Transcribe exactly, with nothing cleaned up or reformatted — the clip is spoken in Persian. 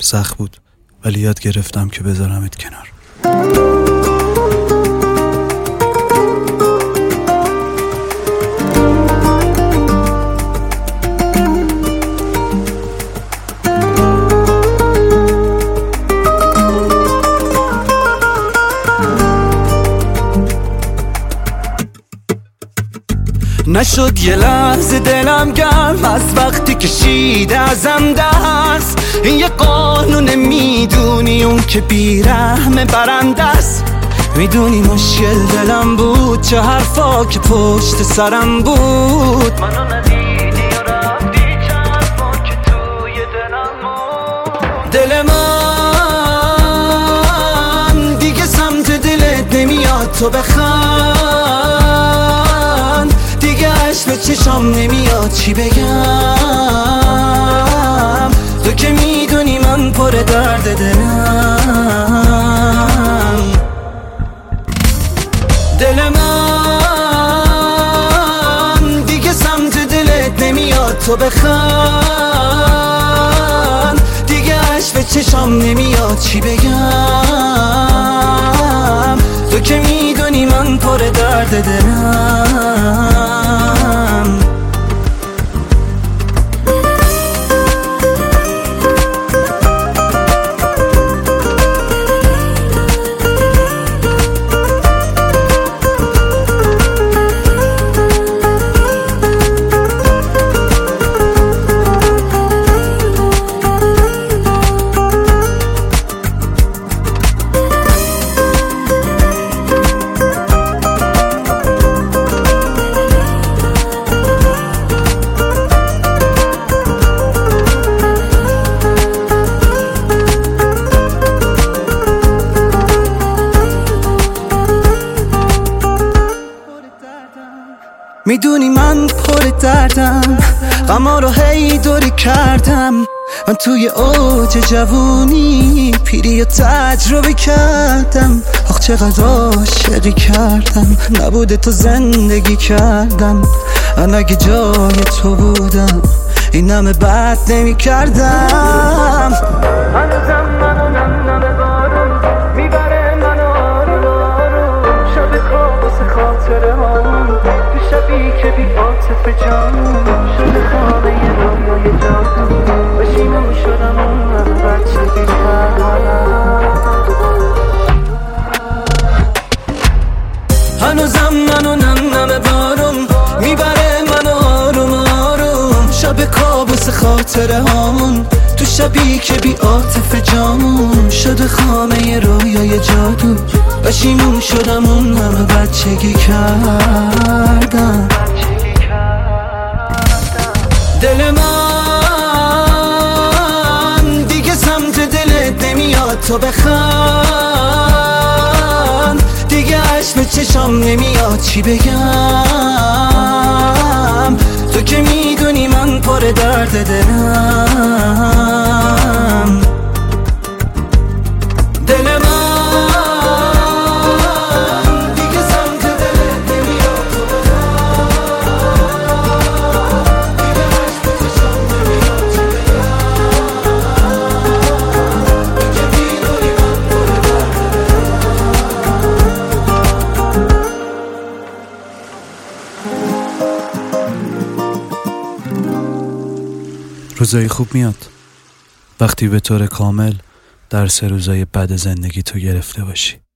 سخت بود ولی یاد گرفتم که بذارمت کنار. نشد یه لحظه دلم گرم از وقتی کشیده ازم دست. این یه قانون میدونی اون که بیرحم برنده است. میدونی مشکل دلم بود چه حرفا که پشت سرم بود. منو ندیدی و رفتی چه حرفا که توی دلم بود. دل من دیگه سمت دلت نمیاد تو بخند. به چشام نمیاد چی بگم. تو که میدونی من پر درد دلم. دل من دیگه سمت دلت نمیاد تو بخند. دیگه عشق به چشام نمیاد چی بگم. تو که میدونی من پر درد دلم. میدونی من پر دردم، غما رو هی دوری کردم. من توی اوج جوونی پیری و تجربه کردم. آخ چقدر عاشقی کردم، نبوده تو زندگی کردم. من اگه جای تو بودم این همه بد نمی کردم. هنوزم منو نم بارون میبره منو آروم آروم. شب کابوس خاطره هامون تو شبی که بی عاطف جانون. شده خانه یه رویای جادو بشینم شدم اون بچه بیتر. هنوزم منو نم نم بارون میبره منو آروم آروم. شب کابوس خاطره هامون تو شبی که بی عاطف جامون. شده خانه یه رویای جادو بشینم شدم اون همه بچگی کردم. دل من دیگه سمت دلت نمیاد تو بخند. دیگه عشق به چشام نمیاد چی بگم. تو که میدونی من پر درد دلم. دل من دیگه سمت دلت نمیاد تو روزای خوب میاد وقتی به طور کامل درس روزای بد زندگی تو گرفته باشی.